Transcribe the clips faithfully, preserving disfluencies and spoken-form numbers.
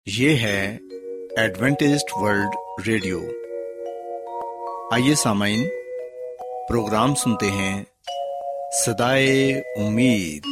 یہ ہے Adventist World radio. آئیے سامعین، پروگرام سنتے ہیں صدائے امید۔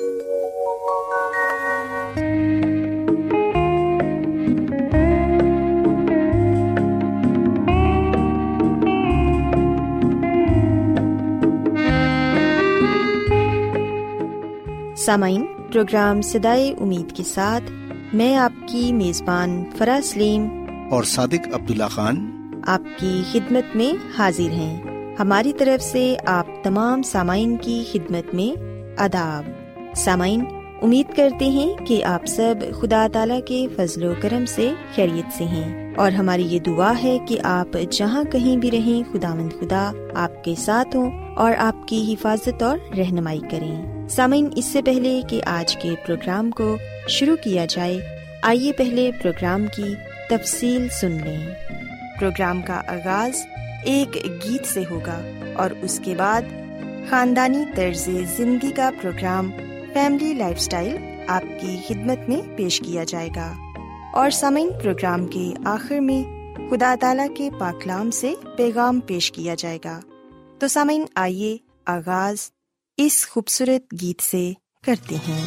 سامعین، پروگرام صدائے امید کے ساتھ میں آپ کی میزبان فرا سلیم اور صادق عبداللہ خان آپ کی خدمت میں حاضر ہیں۔ ہماری طرف سے آپ تمام سامعین کی خدمت میں آداب۔ سامعین، امید کرتے ہیں کہ آپ سب خدا تعالیٰ کے فضل و کرم سے خیریت سے ہیں، اور ہماری یہ دعا ہے کہ آپ جہاں کہیں بھی رہیں خداوند خدا آپ کے ساتھ ہوں اور آپ کی حفاظت اور رہنمائی کریں۔ سامعین، اس سے پہلے کہ آج کے پروگرام کو شروع کیا جائے، آئیے پہلے پروگرام کی تفصیل سن لیں۔ پروگرام کا آغاز ایک گیت سے ہوگا اور اس کے بعد خاندانی طرز زندگی کا پروگرام فیملی لائف سٹائل آپ کی خدمت میں پیش کیا جائے گا، اور سامعین پروگرام کے آخر میں خدا تعالیٰ کے پاک کلام سے پیغام پیش کیا جائے گا۔ تو سامعین، آئیے آغاز اس خوبصورت گیت سے کرتے ہیں۔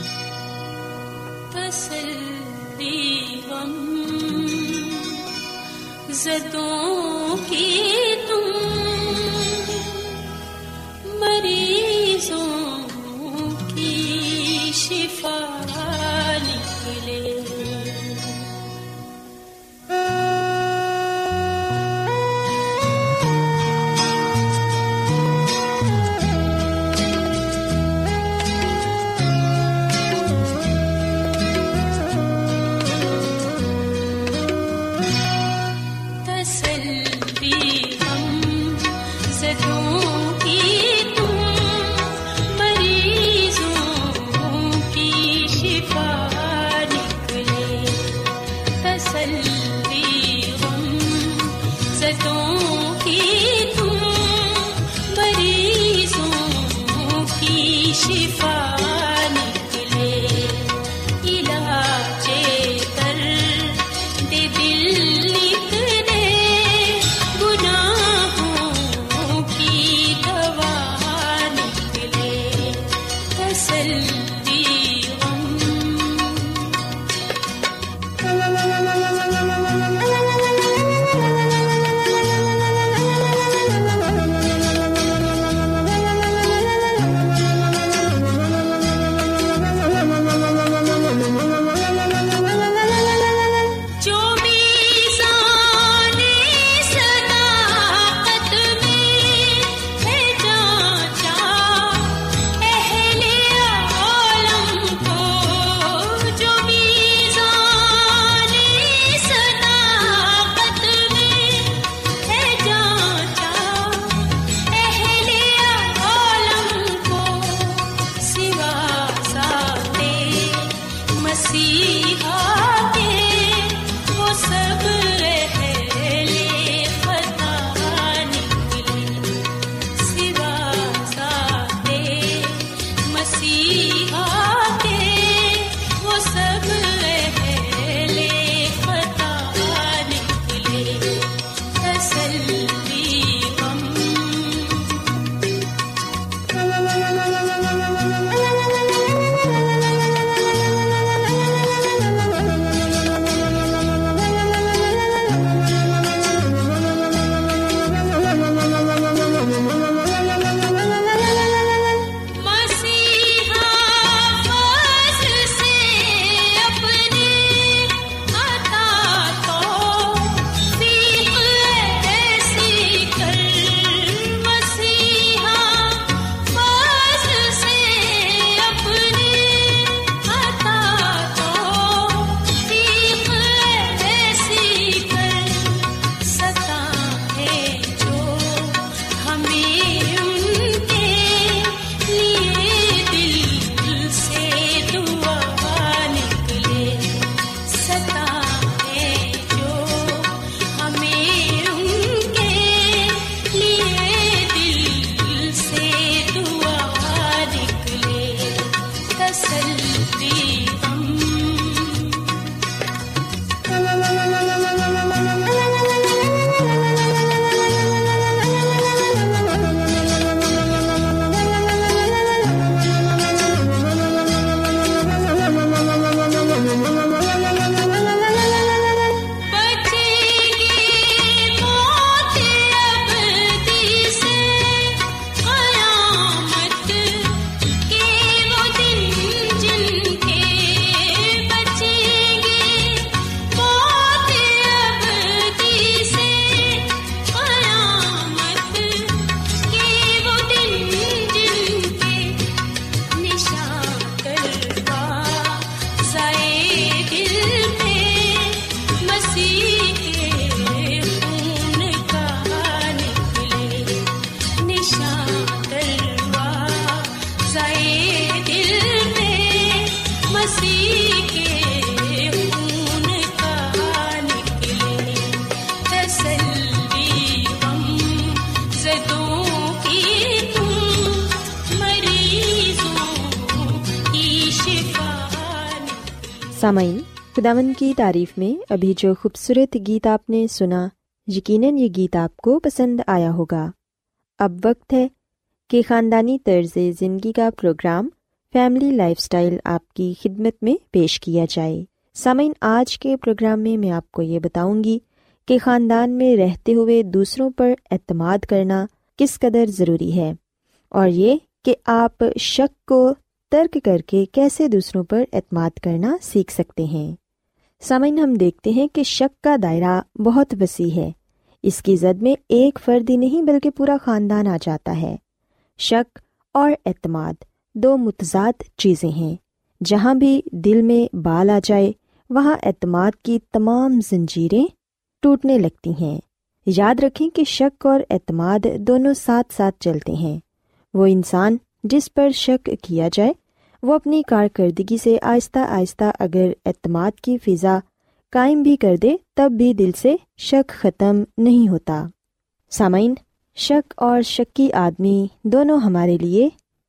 تسلی غم زدوں کی تم مریضوں کی شفا نکلے، سامعین، خداوند کی تعریف میں ابھی جو خوبصورت گیت آپ نے سنا، یقیناً یہ گیت آپ کو پسند آیا ہوگا۔ اب وقت ہے کہ خاندانی طرز زندگی کا پروگرام فیملی لائف سٹائل آپ کی خدمت میں پیش کیا جائے۔ سامعین، آج کے پروگرام میں میں آپ کو یہ بتاؤں گی کہ خاندان میں رہتے ہوئے دوسروں پر اعتماد کرنا کس قدر ضروری ہے، اور یہ کہ آپ شک کو ترک کر کے کیسے دوسروں پر اعتماد کرنا سیکھ سکتے ہیں۔ سامعین، ہم دیکھتے ہیں کہ شک کا دائرہ بہت وسیع ہے۔ اس کی زد میں ایک فرد ہی نہیں بلکہ پورا خاندان آ جاتا ہے۔ شک اور اعتماد دو متضاد چیزیں ہیں۔ جہاں بھی دل میں بال آ جائے وہاں اعتماد کی تمام زنجیریں ٹوٹنے لگتی ہیں۔ یاد رکھیں کہ شک اور اعتماد دونوں ساتھ ساتھ چلتے ہیں۔ وہ انسان جس پر شک کیا جائے وہ اپنی کارکردگی سے آہستہ آہستہ اگر اعتماد کی فضا قائم بھی کر دے تب بھی دل سے شک ختم نہیں ہوتا۔ سامعین، شک اور شکی آدمی دونوں ہمارے لیے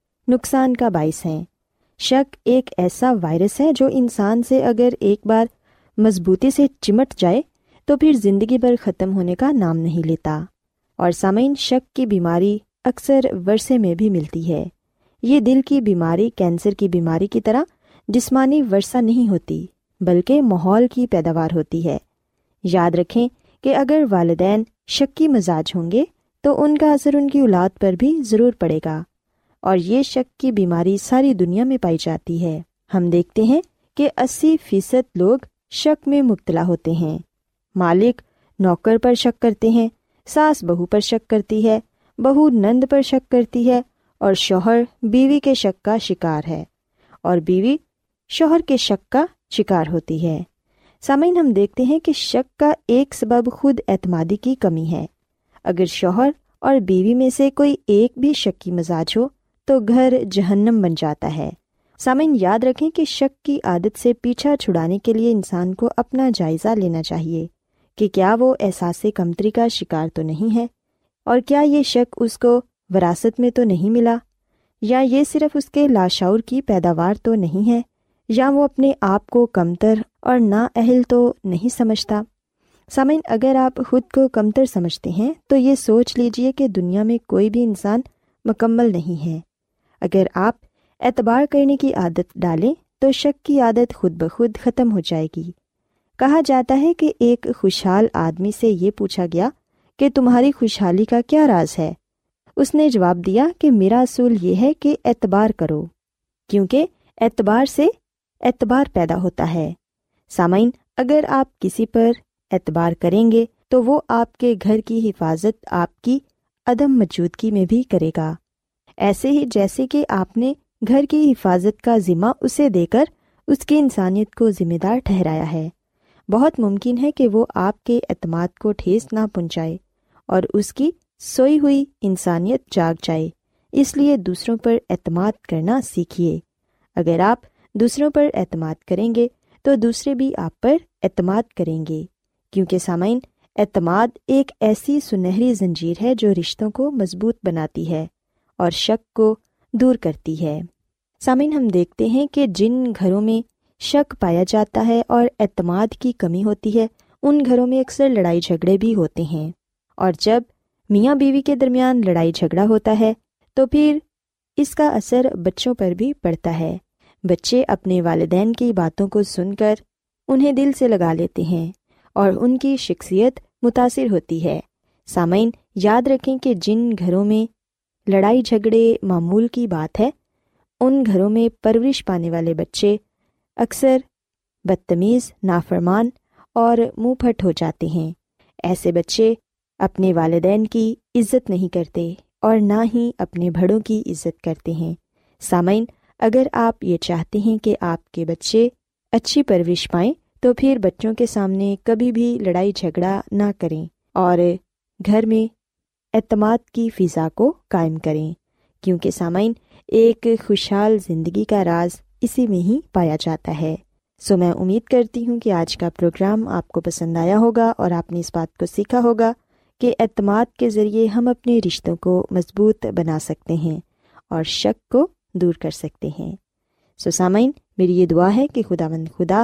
نقصان کا باعث ہیں۔ شک ایک ایسا وائرس ہے جو انسان سے اگر ایک بار مضبوطی سے چمٹ جائے تو پھر زندگی بھر ختم ہونے کا نام نہیں لیتا۔ اور سامعین، شک کی بیماری اکثر ورثے میں بھی ملتی ہے۔ یہ دل کی بیماری کینسر کی بیماری کی طرح جسمانی ورثہ نہیں ہوتی بلکہ ماحول کی پیداوار ہوتی ہے۔ یاد رکھیں کہ اگر والدین شکی مزاج ہوں گے تو ان کا اثر ان کی اولاد پر بھی ضرور پڑے گا، اور یہ شک کی بیماری ساری دنیا میں پائی جاتی ہے۔ ہم دیکھتے ہیں کہ اسی فیصد لوگ شک میں مبتلا ہوتے ہیں۔ مالک نوکر پر شک کرتے ہیں، ساس بہو پر شک کرتی ہے، بہو نند پر شک کرتی ہے، اور شوہر بیوی کے شک کا شکار ہے، اور بیوی شوہر کے شک کا شکار ہوتی ہے۔ سامعین، ہم دیکھتے ہیں کہ شک کا ایک سبب خود اعتمادی کی کمی ہے۔ اگر شوہر اور بیوی میں سے کوئی ایک بھی شکی مزاج ہو تو گھر جہنم بن جاتا ہے۔ سامعین، یاد رکھیں کہ شک کی عادت سے پیچھا چھڑانے کے لیے انسان کو اپنا جائزہ لینا چاہیے کہ کیا وہ احساس کمتری کا شکار تو نہیں ہے، اور کیا یہ شک اس کو وراثت میں تو نہیں ملا، یا یہ صرف اس کے لاشعور کی پیداوار تو نہیں ہے، یا وہ اپنے آپ کو کمتر اور نااہل تو نہیں سمجھتا۔ سامعین، اگر آپ خود کو کمتر سمجھتے ہیں تو یہ سوچ لیجئے کہ دنیا میں کوئی بھی انسان مکمل نہیں ہے۔ اگر آپ اعتبار کرنے کی عادت ڈالیں تو شک کی عادت خود بخود ختم ہو جائے گی۔ کہا جاتا ہے کہ ایک خوشحال آدمی سے یہ پوچھا گیا کہ تمہاری خوشحالی کا کیا راز ہے؟ اس نے جواب دیا کہ میرا اصول یہ ہے کہ اعتبار کرو، کیونکہ اعتبار سے اعتبار پیدا ہوتا ہے۔ سامعین، اگر آپ کسی پر اعتبار کریں گے تو وہ آپ کے گھر کی حفاظت آپ کی عدم موجودگی میں بھی کرے گا، ایسے ہی جیسے کہ آپ نے گھر کی حفاظت کا ذمہ اسے دے کر اس کی انسانیت کو ذمہ دار ٹھہرایا ہے۔ بہت ممکن ہے کہ وہ آپ کے اعتماد کو ٹھیس نہ پہنچائے اور اس کی سوئی ہوئی انسانیت جاگ جائے۔ اس لیے دوسروں پر اعتماد کرنا سیکھیے۔ اگر آپ دوسروں پر اعتماد کریں گے تو دوسرے بھی آپ پر اعتماد کریں گے، کیونکہ سامعین، اعتماد ایک ایسی سنہری زنجیر ہے جو رشتوں کو مضبوط بناتی ہے اور شک کو دور کرتی ہے۔ سامعین، ہم دیکھتے ہیں کہ جن گھروں میں شک پایا جاتا ہے اور اعتماد کی کمی ہوتی ہے ان گھروں میں اکثر لڑائی جھگڑے بھی ہوتے ہیں، اور جب میاں بیوی کے درمیان لڑائی جھگڑا ہوتا ہے تو پھر اس کا اثر بچوں پر بھی پڑتا ہے۔ بچے اپنے والدین کی باتوں کو سن کر انہیں دل سے لگا لیتے ہیں اور ان کی شخصیت متاثر ہوتی ہے۔ سامعین، یاد رکھیں کہ جن گھروں میں لڑائی جھگڑے معمول کی بات ہے ان گھروں میں پرورش پانے والے بچے اکثر بدتمیز، نافرمان اور منہ پھٹ ہو جاتے ہیں۔ ایسے بچے اپنے والدین کی عزت نہیں کرتے اور نہ ہی اپنے بڑوں کی عزت کرتے ہیں۔ سامعین، اگر آپ یہ چاہتے ہیں کہ آپ کے بچے اچھی پرورش پائیں تو پھر بچوں کے سامنے کبھی بھی لڑائی جھگڑا نہ کریں اور گھر میں اعتماد کی فضا کو قائم کریں، کیونکہ سامعین، ایک خوشحال زندگی کا راز اسی میں ہی پایا جاتا ہے۔ سو میں امید کرتی ہوں کہ آج کا پروگرام آپ کو پسند آیا ہوگا اور آپ نے اس بات کو سیکھا ہوگا کہ اعتماد کے ذریعے ہم اپنے رشتوں کو مضبوط بنا سکتے ہیں اور شک کو دور کر سکتے ہیں۔ سو سامعین، میری یہ دعا ہے کہ خداوند خدا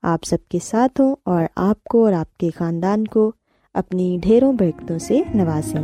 آپ سب کے ساتھ ہوں اور آپ کو اور آپ کے خاندان کو اپنی ڈھیروں برکتوں سے نوازیں۔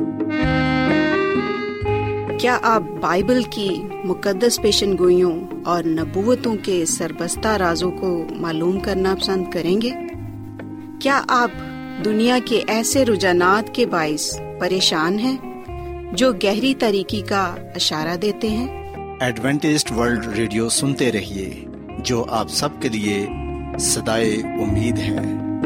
کیا آپ بائبل کی مقدس پیشن گوئیوں اور نبوتوں کے سربستہ رازوں کو معلوم کرنا پسند کریں گے؟ کیا آپ دنیا کے ایسے رجحانات کے باعث پریشان ہیں جو گہری تاریکی کا اشارہ دیتے ہیں؟ ایڈوینٹسٹ ورلڈ ریڈیو سنتے رہیے، جو آپ سب کے لیے صدائے امید ہے۔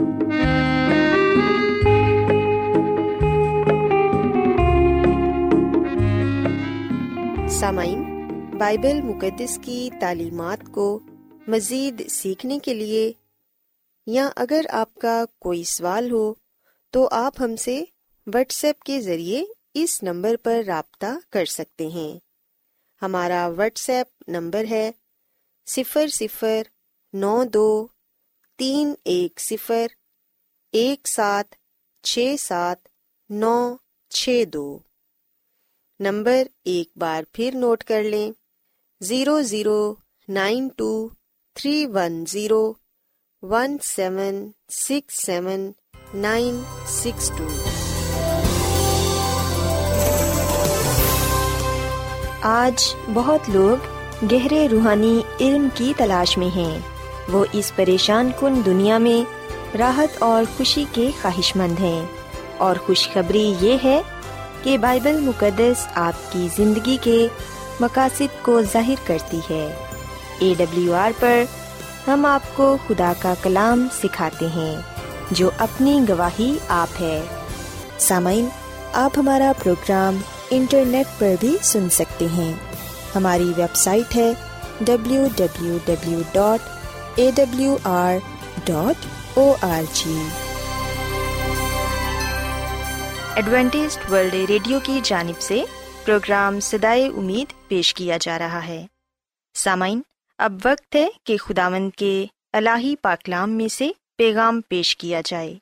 سامعین، بائبل مقدس کی تعلیمات کو مزید سیکھنے کے لیے یا اگر آپ کا کوئی سوال ہو تو آپ ہم سے واٹس ایپ کے ذریعے اس نمبر پر رابطہ کر سکتے ہیں۔ ہمارا واٹس ایپ نمبر ہے صفر صفر نو دو تین ایک صفر ایک سات چھ سات نو چھ دو۔ نمبر ایک بار پھر نوٹ کر لیں، zero zero nine two three one zero one seven six seven nine six two. آج بہت لوگ گہرے روحانی علم کی تلاش میں ہیں۔ وہ اس پریشان کن دنیا میں راحت اور خوشی کے خواہش مند ہیں، اور خوشخبری یہ ہے کہ بائبل مقدس آپ کی زندگی کے مقاصد کو ظاہر کرتی ہے۔ اے ڈبلیو آر پر ہم آپ کو خدا کا کلام سکھاتے ہیں جو اپنی گواہی آپ ہے۔ سامعین، آپ ہمارا پروگرام انٹرنیٹ پر بھی سن سکتے ہیں۔ ہماری ویب سائٹ ہے W W W dot A W R dot O R G. Adventist World Radio کی جانب سے پروگرام صدائے امید پیش کیا جا رہا ہے۔ سامعین، اب وقت ہے کہ خداوند کے الہی پاکلام میں سے پیغام پیش کیا جائے۔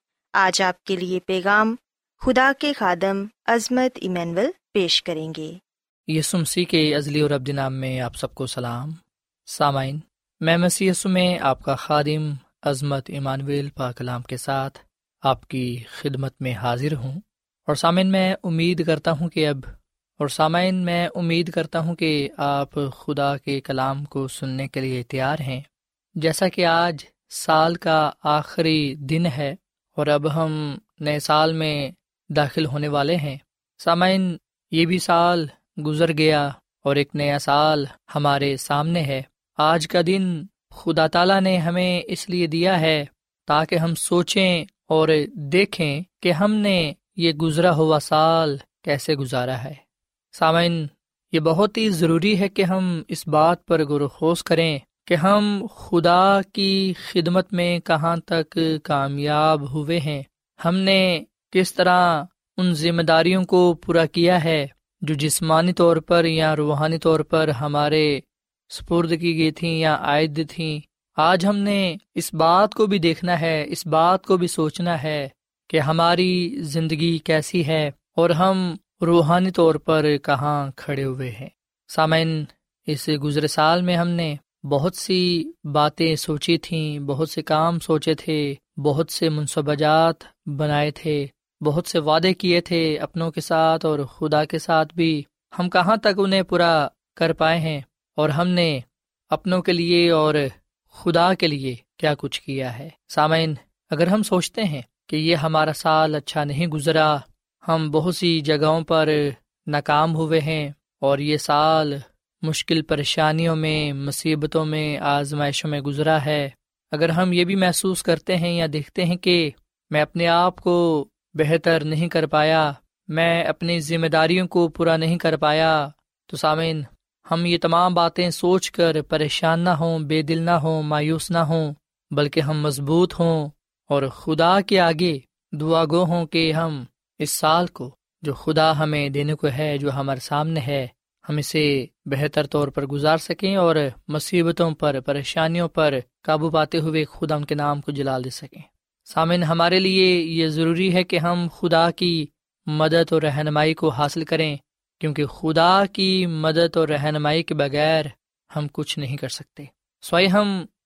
آج آپ کے لیے پیغام خدا کے خادم عظمت ایمینول پیش کریں گے۔ یسوع مسیح کے ازلی اور ابدی نام میں آپ سب کو سلام۔ سامعین، میں مسیح یسوع میں آپ کا خادم عظمت ایمانویل پاک کلام کے ساتھ آپ کی خدمت میں حاضر ہوں، اور سامعین میں امید کرتا ہوں کہ اب اور سامعین میں امید کرتا ہوں کہ آپ خدا کے کلام کو سننے کے لیے تیار ہیں۔ جیسا کہ آج سال کا آخری دن ہے اور اب ہم نئے سال میں داخل ہونے والے ہیں، سامعین یہ بھی سال گزر گیا اور ایک نیا سال ہمارے سامنے ہے۔ آج کا دن خدا تعالیٰ نے ہمیں اس لیے دیا ہے تاکہ ہم سوچیں اور دیکھیں کہ ہم نے یہ گزرا ہوا سال کیسے گزارا ہے۔ سامعین، یہ بہت ہی ضروری ہے کہ ہم اس بات پر غور و خوض کریں کہ ہم خدا کی خدمت میں کہاں تک کامیاب ہوئے ہیں، ہم نے کس طرح ان ذمہ داریوں کو پورا کیا ہے جو جسمانی طور پر یا روحانی طور پر ہمارے سپرد کی گئی تھیں یا عائد تھیں۔ آج ہم نے اس بات کو بھی دیکھنا ہے، اس بات کو بھی سوچنا ہے کہ ہماری زندگی کیسی ہے اور ہم روحانی طور پر کہاں کھڑے ہوئے ہیں۔ سامعین، اس گزرے سال میں ہم نے بہت سی باتیں سوچی تھیں، بہت سے کام سوچے تھے، بہت سے منصوبہ جات بنائے تھے، بہت سے وعدے کیے تھے اپنوں کے ساتھ اور خدا کے ساتھ بھی۔ ہم کہاں تک انہیں پورا کر پائے ہیں، اور ہم نے اپنوں کے لیے اور خدا کے لیے کیا کچھ کیا ہے؟ سامعین، اگر ہم سوچتے ہیں کہ یہ ہمارا سال اچھا نہیں گزرا، ہم بہت سی جگہوں پر ناکام ہوئے ہیں، اور یہ سال مشکل پریشانیوں میں، مصیبتوں میں، آزمائشوں میں گزرا ہے، اگر ہم یہ بھی محسوس کرتے ہیں یا دیکھتے ہیں کہ میں اپنے آپ کو بہتر نہیں کر پایا، میں اپنی ذمہ داریوں کو پورا نہیں کر پایا، تو سامعین، ہم یہ تمام باتیں سوچ کر پریشان نہ ہوں، بے دل نہ ہوں، مایوس نہ ہوں، بلکہ ہم مضبوط ہوں اور خدا کے آگے دعا گو ہوں کہ ہم اس سال کو جو خدا ہمیں دینے کو ہے، جو ہمارے سامنے ہے، ہم اسے بہتر طور پر گزار سکیں اور مصیبتوں پر، پریشانیوں پر قابو پاتے ہوئے خدا ان کے نام کو جلال دے سکیں۔ سامعین، ہمارے لیے یہ ضروری ہے کہ ہم خدا کی مدد اور رہنمائی کو حاصل کریں، کیونکہ خدا کی مدد اور رہنمائی کے بغیر ہم کچھ نہیں کر سکتے۔ سوائے ہم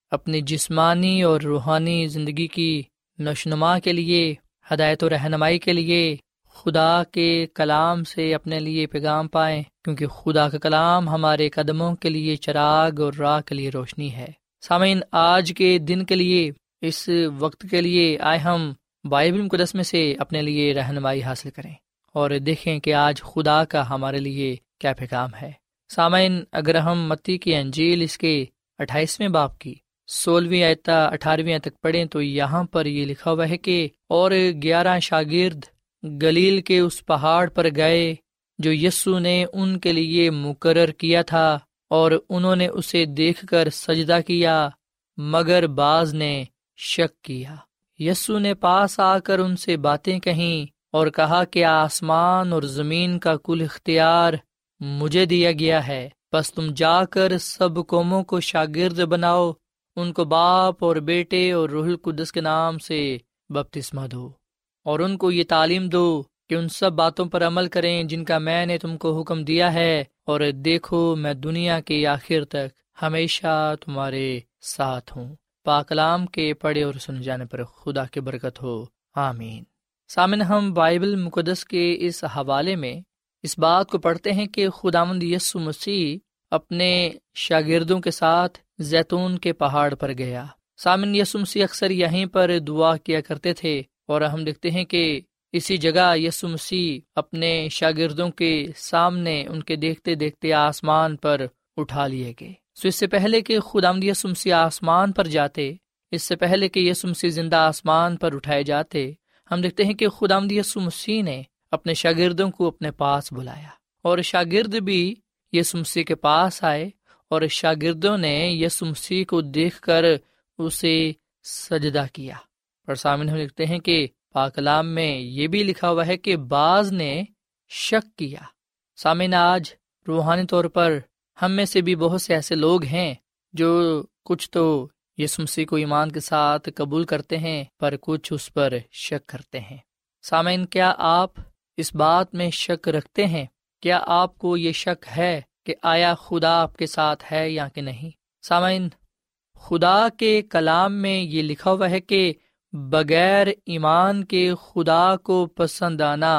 اپنی جسمانی اور روحانی زندگی کی نشوونما کے لیے، ہدایت و رہنمائی کے لیے خدا کے کلام سے اپنے لیے پیغام پائیں، کیونکہ خدا کا کلام ہمارے قدموں کے لیے چراغ اور راہ کے لیے روشنی ہے۔ سامعین، آج کے دن کے لیے، اس وقت کے لیے آئے ہم بائبل مقدس میں سے اپنے لیے رہنمائی حاصل کریں اور دیکھیں کہ آج خدا کا ہمارے لیے کیا پیغام ہے۔ سامعین، اگر ہم متی کی انجیل اس کے اٹھائیسویں باب کی سولہویں آیت اٹھارہویں آیت تک پڑھیں تو یہاں پر یہ لکھا ہوا ہے کہ اور گیارہ شاگرد گلیل کے اس پہاڑ پر گئے جو یسوع نے ان کے لیے مقرر کیا تھا، اور انہوں نے اسے دیکھ کر سجدہ کیا، مگر بعض نے شک کیا۔ یسوع نے پاس آ کر ان سے باتیں کہیں اور کہا کہ آسمان اور زمین کا کل اختیار مجھے دیا گیا ہے، بس تم جا کر سب قوموں کو شاگرد بناؤ، ان کو باپ اور بیٹے اور روح القدس کے نام سے بپتسمہ دو، اور ان کو یہ تعلیم دو کہ ان سب باتوں پر عمل کریں جن کا میں نے تم کو حکم دیا ہے، اور دیکھو میں دنیا کے آخر تک ہمیشہ تمہارے ساتھ ہوں۔ پاک کلام کے پڑھے اور سن جانے پر خدا کی برکت ہو، آمین۔ سامن، ہم بائبل مقدس کے اس حوالے میں اس بات کو پڑھتے ہیں کہ خداوند یسوع مسیح اپنے شاگردوں کے ساتھ زیتون کے پہاڑ پر گیا۔ سامن، یسوع مسیح اکثر یہیں پر دعا کیا کرتے تھے، اور ہم دیکھتے ہیں کہ اسی جگہ یسوع مسیح اپنے شاگردوں کے سامنے ان کے دیکھتے دیکھتے آسمان پر اٹھا لیے گئے۔ سو اس سے پہلے کہ خداوند یسوع مسیح آسمان پر جاتے، اس سے پہلے کہ یسوع مسیح زندہ آسمان پر اٹھائے جاتے، ہم دیکھتے ہیں کہ خداوند یسوع مسیح نے اپنے شاگردوں کو اپنے پاس بلایا، اور شاگرد بھی یسوع مسیح کے پاس آئے، اور شاگردوں نے یسوع مسیح کو دیکھ کر اسے سجدہ کیا۔ اور سامنے ہم دیکھتے ہیں کہ پاک کلام میں یہ بھی لکھا ہوا ہے کہ بعض نے شک کیا۔ سامعین، آج روحانی طور پر ہم میں سے بھی بہت سے ایسے لوگ ہیں جو کچھ تو یسوع مسیح کو ایمان کے ساتھ قبول کرتے ہیں، پر کچھ اس پر شک کرتے ہیں۔ سامعین، کیا آپ اس بات میں شک رکھتے ہیں؟ کیا آپ کو یہ شک ہے کہ آیا خدا آپ کے ساتھ ہے یا کہ نہیں؟ سامعین، خدا کے کلام میں یہ لکھا ہوا ہے کہ بغیر ایمان کے خدا کو پسند آنا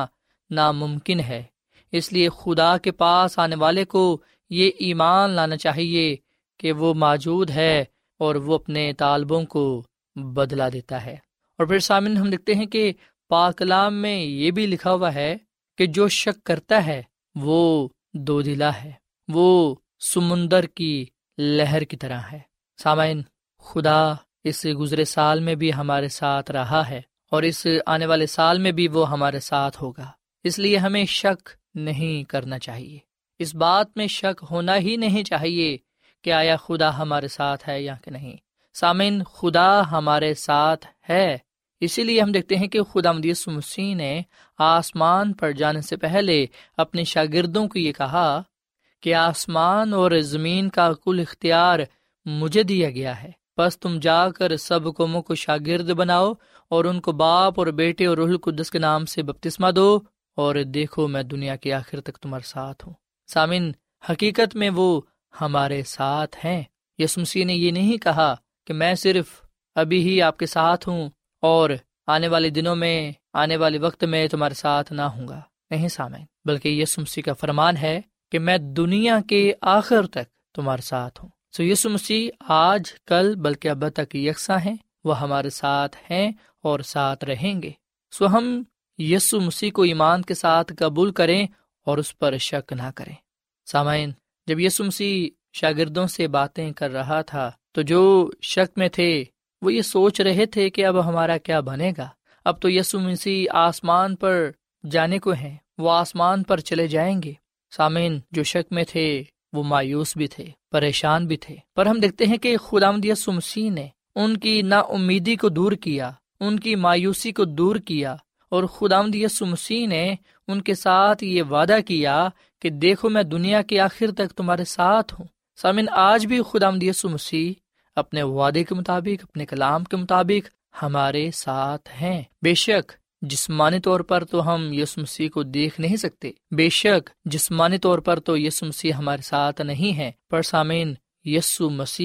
ناممکن ہے، اس لیے خدا کے پاس آنے والے کو یہ ایمان لانا چاہیے کہ وہ موجود ہے اور وہ اپنے طالبوں کو بدلا دیتا ہے۔ اور پھر سامنے ہم دیکھتے ہیں کہ پاک کلام میں یہ بھی لکھا ہوا ہے کہ جو شک کرتا ہے وہ دو دلا ہے، وہ سمندر کی لہر کی طرح ہے۔ سامعین، خدا اس گزرے سال میں بھی ہمارے ساتھ رہا ہے، اور اس آنے والے سال میں بھی وہ ہمارے ساتھ ہوگا، اس لیے ہمیں شک نہیں کرنا چاہیے۔ اس بات میں شک ہونا ہی نہیں چاہیے کہ آیا خدا ہمارے ساتھ ہے یا کہ نہیں۔ سامعین، خدا ہمارے ساتھ ہے، اسی لیے ہم دیکھتے ہیں کہ خداوند یسوع مسیح نے آسمان پر جانے سے پہلے اپنے شاگردوں کو یہ کہا کہ آسمان اور زمین کا کل اختیار مجھے دیا گیا ہے، بس تم جا کر سب قوموں کو شاگرد بناؤ، اور ان کو باپ اور بیٹے اور روح القدس کے نام سے بپتسمہ دو، اور دیکھو میں دنیا کے آخر تک تمہارے ساتھ ہوں۔ سامن، حقیقت میں وہ ہمارے ساتھ ہیں۔ یسوع مسیح نے یہ نہیں کہا کہ میں صرف ابھی ہی آپ کے ساتھ ہوں اور آنے والے دنوں میں، آنے والے وقت میں تمہارے ساتھ نہ ہوں گا، نہیں سامعین، بلکہ یسوع مسیح کا فرمان ہے کہ میں دنیا کے آخر تک تمہارے ساتھ ہوں۔ سو یسوع مسیح آج، کل، بلکہ اب تک یکساں ہیں، وہ ہمارے ساتھ ہیں اور ساتھ رہیں گے۔ سو ہم یسوع مسیح کو ایمان کے ساتھ قبول کریں اور اس پر شک نہ کریں۔ سامعین، جب یسوع مسیح شاگردوں سے باتیں کر رہا تھا تو جو شک میں تھے وہ یہ سوچ رہے تھے کہ اب ہمارا کیا بنے گا۔ اب تو یسوع مسیح آسمان پر جانے کو ہیں، وہ آسمان پر چلے جائیں گے۔ سامعین، جو شک میں تھے وہ مایوس بھی تھے، پریشان بھی تھے، پر ہم دیکھتے ہیں کہ خداوند یسوع مسیح نے ان کی نا امیدی کو دور کیا، ان کی مایوسی کو دور کیا، اور خداوند یسوع مسیح نے ان کے ساتھ یہ وعدہ کیا کہ دیکھو میں دنیا کے آخر تک تمہارے ساتھ ہوں۔ سامعین، آج بھی خداوند یسوع مسیح اپنے وعدے کے مطابق، اپنے کلام کے مطابق ہمارے ساتھ ہیں۔ بے شک جسمانی طور پر تو ہم یسوع مسیح کو دیکھ نہیں سکتے، بے شک جسمانی طور پر تو یسوع مسیح ہمارے ساتھ نہیں ہے، پر سامعین، یسوع مسیح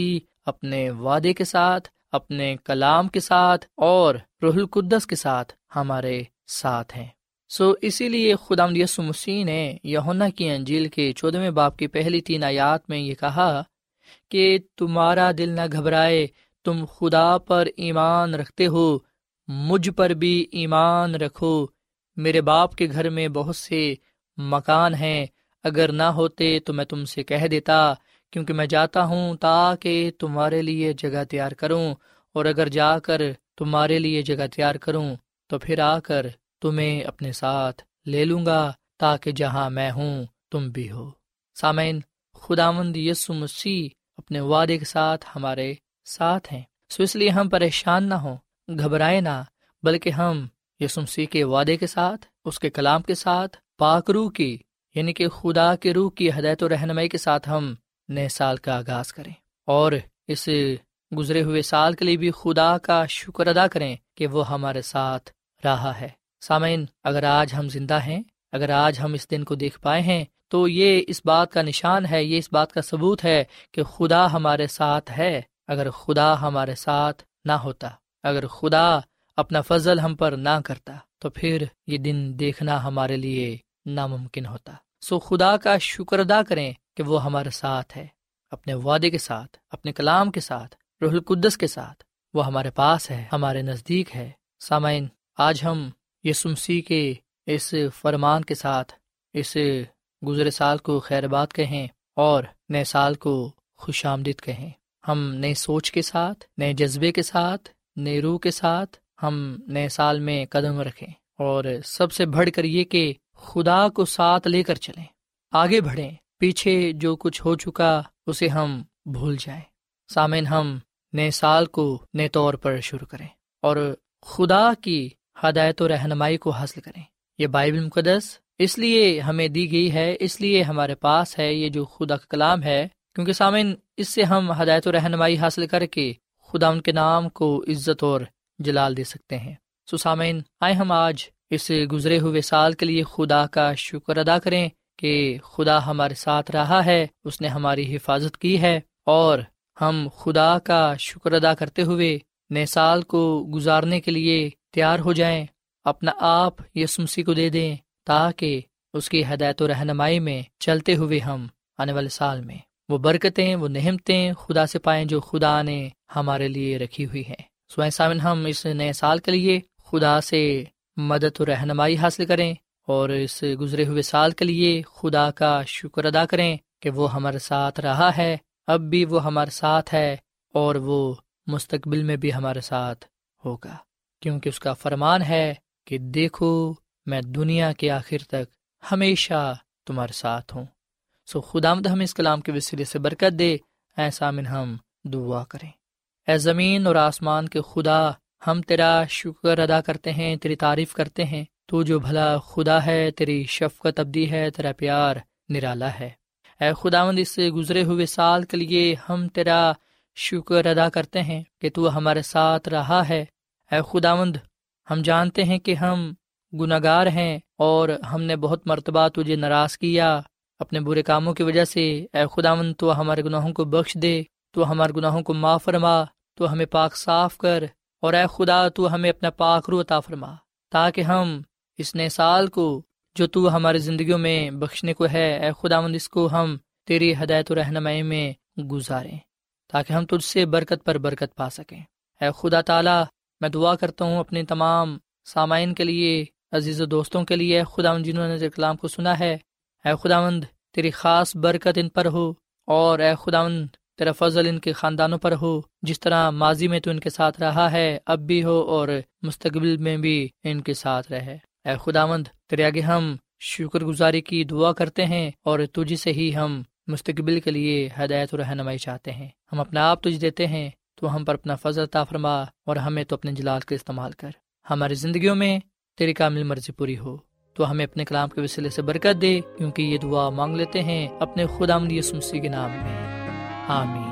اپنے وعدے کے ساتھ، اپنے کلام کے ساتھ اور روح القدس کے ساتھ ہمارے ساتھ ہیں۔ سو اسی لیے خداوند یسوع مسیح نے یوحنا کی انجیل کے چودھویں باب کی پہلی تین آیات میں یہ کہا کہ تمہارا دل نہ گھبرائے، تم خدا پر ایمان رکھتے ہو، مجھ پر بھی ایمان رکھو، میرے باپ کے گھر میں بہت سے مکان ہیں، اگر نہ ہوتے تو میں تم سے کہہ دیتا، کیونکہ میں جاتا ہوں تاکہ تمہارے لیے جگہ تیار کروں، اور اگر جا کر تمہارے لیے جگہ تیار کروں تو پھر آ کر تمہیں اپنے ساتھ لے لوں گا، تاکہ جہاں میں ہوں تم بھی ہو۔ سامعین، خداوند یسوع مسیح اپنے وعدے کے ساتھ ہمارے ساتھ ہیں، سو اس لیے ہم پریشان نہ ہوں، گھبرائیں نہ، بلکہ ہم یسوع مسیح کے وعدے کے ساتھ، اس کے کلام کے ساتھ، پاک روح کی یعنی کہ خدا کے روح کی ہدایت و رہنمائی کے ساتھ ہم نئے سال کا آغاز کریں، اور اس گزرے ہوئے سال کے لیے بھی خدا کا شکر ادا کریں کہ وہ ہمارے ساتھ رہا ہے۔ سامعین، اگر آج ہم زندہ ہیں، اگر آج ہم اس دن کو دیکھ پائے ہیں، تو یہ اس بات کا نشان ہے، یہ اس بات کا ثبوت ہے کہ خدا ہمارے ساتھ ہے۔ اگر خدا ہمارے ساتھ نہ ہوتا، اگر خدا اپنا فضل ہم پر نہ کرتا، تو پھر یہ دن دیکھنا ہمارے لیے ناممکن ہوتا۔ سو خدا کا شکر ادا کریں کہ وہ ہمارے ساتھ ہے، اپنے وعدے کے ساتھ، اپنے کلام کے ساتھ، روح القدس کے ساتھ، وہ ہمارے پاس ہے، ہمارے نزدیک ہے۔ سامعین، آج ہم یسوع مسیح کے اس فرمان کے ساتھ اس گزرے سال کو خیر باد کہیں اور نئے سال کو خوش آمدید کہیں۔ ہم نئے سوچ کے ساتھ، نئے جذبے کے ساتھ، نئے روح کے ساتھ ہم نئے سال میں قدم رکھیں، اور سب سے بڑھ کر یہ کہ خدا کو ساتھ لے کر چلیں، آگے بڑھیں، پیچھے جو کچھ ہو چکا اسے ہم بھول جائیں۔ سامعین، ہم نئے سال کو نئے طور پر شروع کریں اور خدا کی ہدایت و رہنمائی کو حاصل کریں۔ یہ بائبل مقدس اس لیے ہمیں دی گئی ہے، اس لیے ہمارے پاس ہے، یہ جو خدا کا کلام ہے، کیونکہ سامعین اس سے ہم ہدایت و رہنمائی حاصل کر کے خدا ان کے نام کو عزت اور جلال دے سکتے ہیں۔ سو سامعین، آئے ہم آج اس گزرے ہوئے سال کے لیے خدا کا شکر ادا کریں کہ خدا ہمارے ساتھ رہا ہے، اس نے ہماری حفاظت کی ہے، اور ہم خدا کا شکر ادا کرتے ہوئے نئے سال کو گزارنے کے لیے تیار ہو جائیں، اپنا آپ یسوع مسیح کو دے دیں، تاکہ اس کی ہدایت و رہنمائی میں چلتے ہوئے ہم آنے والے سال میں وہ برکتیں، وہ نعمتیں خدا سے پائیں جو خدا نے ہمارے لیے رکھی ہوئی ہیں۔ سو سامن، ہم اس نئے سال کے لیے خدا سے مدد و رہنمائی حاصل کریں، اور اس گزرے ہوئے سال کے لیے خدا کا شکر ادا کریں کہ وہ ہمارے ساتھ رہا ہے، اب بھی وہ ہمارے ساتھ ہے، اور وہ مستقبل میں بھی ہمارے ساتھ ہوگا، کیونکہ اس کا فرمان ہے کہ دیکھو میں دنیا کے آخر تک ہمیشہ تمہارے ساتھ ہوں۔ سو خداوند ہمیں اس کلام کے وسیلے سے برکت دے۔ اے سامن، ہم دعا کریں۔ اے زمین اور آسمان کے خدا، ہم تیرا شکر ادا کرتے ہیں، تیری تعریف کرتے ہیں، تو جو بھلا خدا ہے، تیری شفقت ابدی ہے، تیرا پیار نرالا ہے۔ اے خداوند، اس گزرے ہوئے سال کے لیے ہم تیرا شکر ادا کرتے ہیں کہ تو ہمارے ساتھ رہا ہے۔ اے خداوند، ہم جانتے ہیں کہ ہم گناہگار ہیں، اور ہم نے بہت مرتبہ تجھے ناراض کیا اپنے برے کاموں کی وجہ سے۔ اے خداوند، تو ہمارے گناہوں کو بخش دے، تو ہمارے گناہوں کو معاف فرما، تو ہمیں پاک صاف کر، اور اے خدا تو ہمیں اپنا پاک روح عطا فرما، تاکہ ہم اس نئے سال کو جو تو ہماری زندگیوں میں بخشنے کو ہے، اے خداوند، اس کو ہم تیری ہدایت و رہنمائی میں گزاریں، تاکہ ہم تجھ سے برکت پر برکت پا سکیں۔ اے خدا تعالی، میں دعا کرتا ہوں اپنے تمام سامعین کے لیے، عزیز و دوستوں کے لیے، اے خداوند جنہوں نے تیرے کلام کو سنا ہے، اے خداوند تیری خاص برکت ان پر ہو، اور اے خداوند تیرا فضل ان کے خاندانوں پر ہو، جس طرح ماضی میں تو ان کے ساتھ رہا ہے، اب بھی ہو، اور مستقبل میں بھی ان کے ساتھ رہے۔ اے خداوند، تیرے آگے ہم شکر گزاری کی دعا کرتے ہیں، اور تجھ سے ہی ہم مستقبل کے لیے ہدایت و رہنمائی چاہتے ہیں۔ ہم اپنا آپ تجھ دیتے ہیں، تو ہم پر اپنا فضل عطا فرما، اور ہمیں تو اپنے جلال کا استعمال کر، ہماری زندگیوں میں تیری کامل مرضی پوری ہو۔ تو ہمیں اپنے کلام کے وسیلے سے برکت دے، کیونکہ یہ دعا مانگ لیتے ہیں اپنے خداوند یسوع مسیح کے نام میں، آمین۔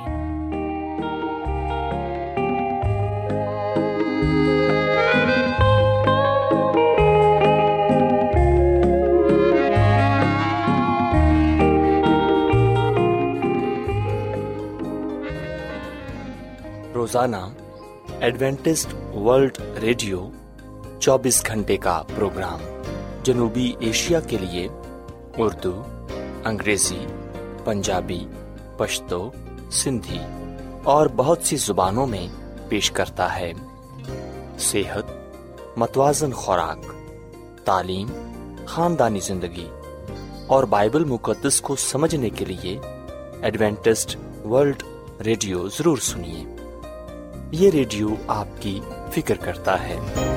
روزانہ ایڈوینٹسٹ ورلڈ ریڈیو چوبیس گھنٹے کا پروگرام جنوبی ایشیا کے لیے اردو، انگریزی، پنجابی، پشتو، سندھی اور بہت سی زبانوں میں پیش کرتا ہے۔ صحت، متوازن خوراک، تعلیم، خاندانی زندگی اور بائبل مقدس کو سمجھنے کے لیے ایڈوینٹسٹ ورلڈ ریڈیو ضرور سنیے۔ یہ ریڈیو آپ کی فکر کرتا ہے۔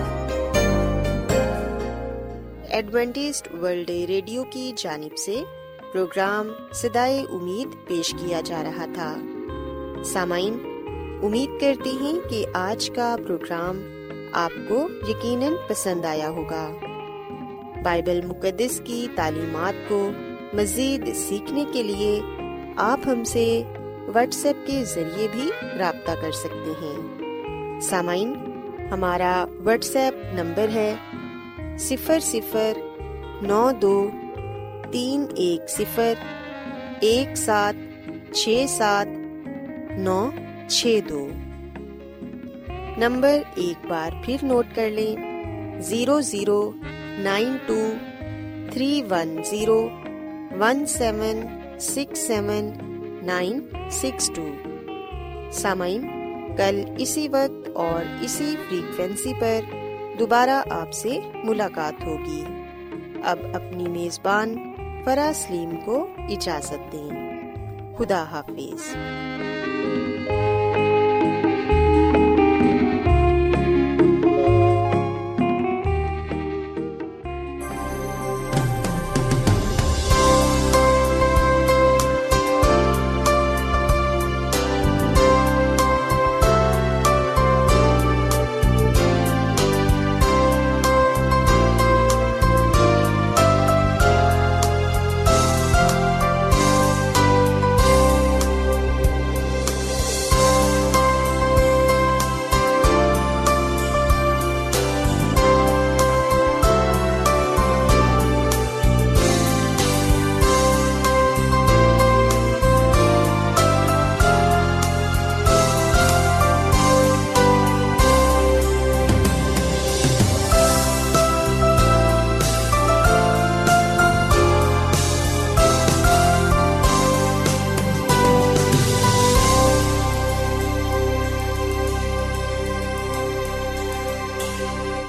ایڈوینٹسٹ ورلڈ ریڈیو کی جانب سے پروگرام صدائے امید پیش کیا جا رہا تھا۔ سامعین، امید کرتے ہیں کہ آج کا پروگرام آپ کو یقیناً پسند آیا ہوگا۔ بائبل مقدس کی تعلیمات کو مزید سیکھنے کے لیے آپ ہم سے واٹس ایپ کے ذریعے بھی رابطہ کر سکتے ہیں۔ سامعین، ہمارا واٹس ایپ نمبر ہے صفر صفر نو دو تین ایک صفر ایک سات چھ سات نو چھ دو۔ نمبر ایک بار پھر نوٹ کر لیں، zero zero nine two three one zero one seven six seven nine six two. سامعین، کل اسی وقت اور اسی فریکوینسی پر دوبارہ آپ سے ملاقات ہوگی۔ اب اپنی میزبان فرا سلیم کو اجازت دیں۔ خدا حافظ۔